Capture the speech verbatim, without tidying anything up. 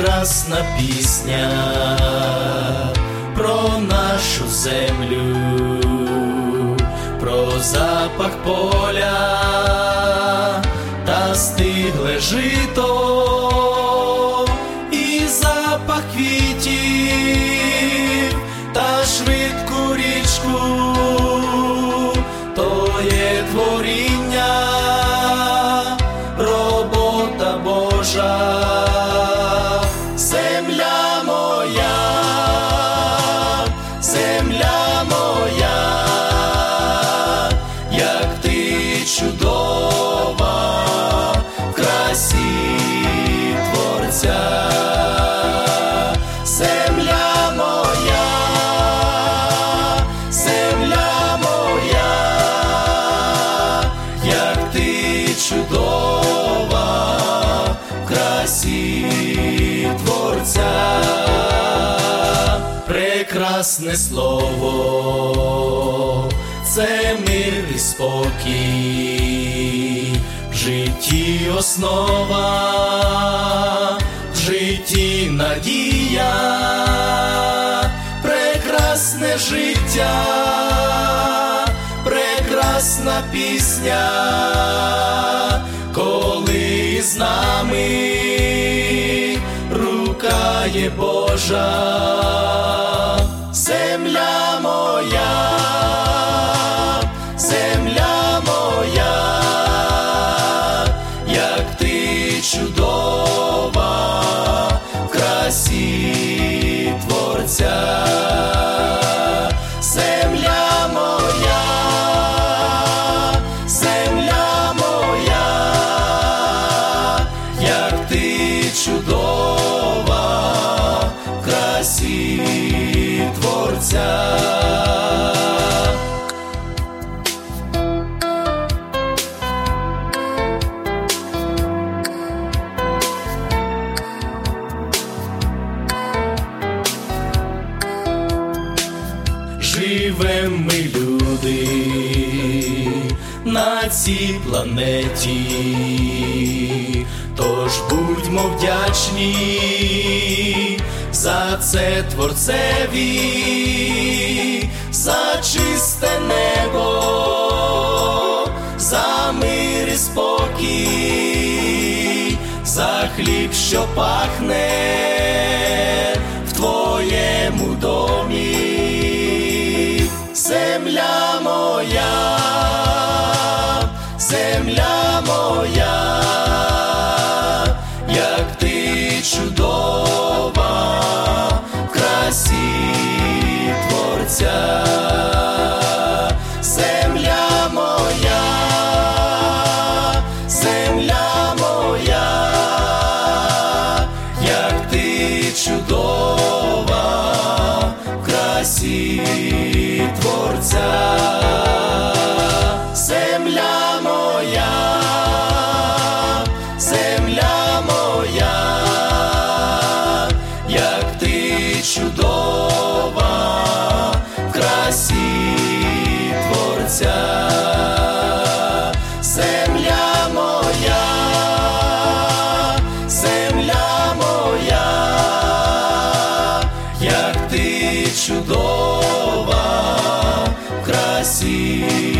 прекрасна пісня про нашу землю, про запах поля та стигле жито, і запах квітів та швидку річку, то є творіння, робота Божа. Земля моя, земля моя, як ти чудова в красі Творця. Земля моя, земля моя, як ти чудова в красі Творця. Прекрасне слово – це мир і спокій, в житті основа, в житті надія. Прекрасне життя, прекрасна пісня, коли з нами рука є Божа. Земля моя, земля моя, як ти чудова в красі Творця. Земля моя, земля моя, як ти чудова в красі Творця. Живем ми, люди, на цій планеті, тож будьмо вдячні за це Творцеві, за чисте небо, за мир і спокій, за хліб, що пахне в твоєму домі. Земля моя, земля моя, як ти чудова в красі Творця. Земля моя, земля моя, як ти чудова в красі Творця. Земля моя, земля моя, як ти чудова в красі Творця. Земля моя, земля моя, як ти чудова в красі